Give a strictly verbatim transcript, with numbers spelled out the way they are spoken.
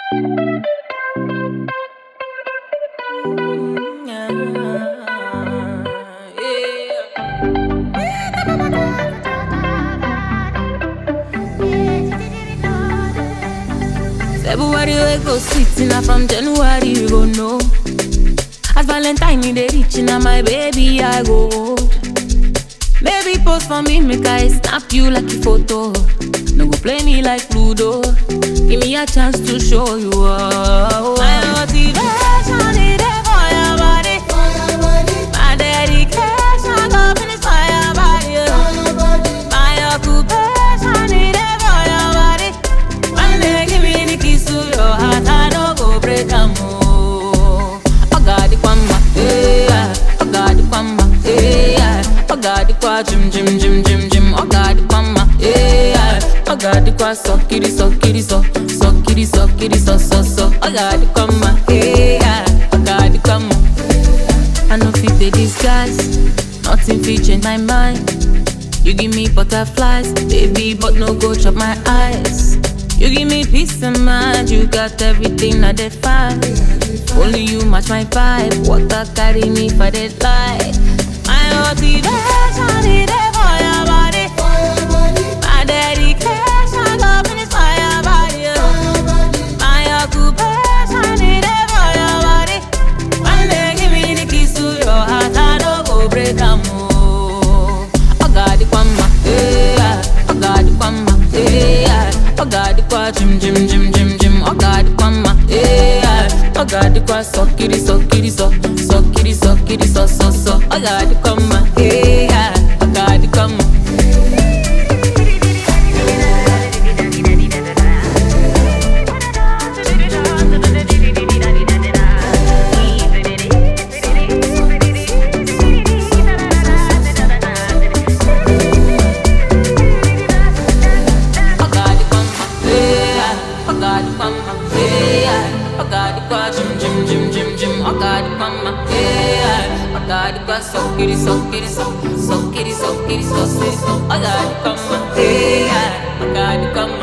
February we go sweet, now from January we go know. As Valentine they reaching, now my baby I go hold. Baby post for me, make I snap you like a photo. No go play me like Ludo. Give me a chance to show you all. My motivation is there for your body. My dedication go finish for your body. My occupation is there for your body. One day give me the keys to your heart, I no go break them more. I got the kwamba, yeah. I got the kwamba, yeah. I got the kwa jim jim jim jim jim. I got the kwamba, yeah. I got the kwa so kitty so kitty so so kitty so kitty so so so. I got the kwamba, yeah. I got the kwamba. I know fit the disguise, nothing fit change my mind. You give me butterflies, baby, but no go chop my eyes. You give me peace of mind, you got everything I define. Only you match my vibe, water carry me for the light. My motivation is there for your body. My dedication go finish for your body. My occupation is there for your body. One day give me the keys to your heart, I no go break them more. I got the kwamba, yeah. I got the kwamba, yeah. I got the kwa jim jim jim jim jim. I got the kwamba, yeah. I got the kwa so kitty so kitty so so kitty so kitty so so so. I got the kwamba, yeah. I got the kwamba. So kitty, so kitty, so so kitty, so kitty, so so so. I got to come, yeah, I got to come.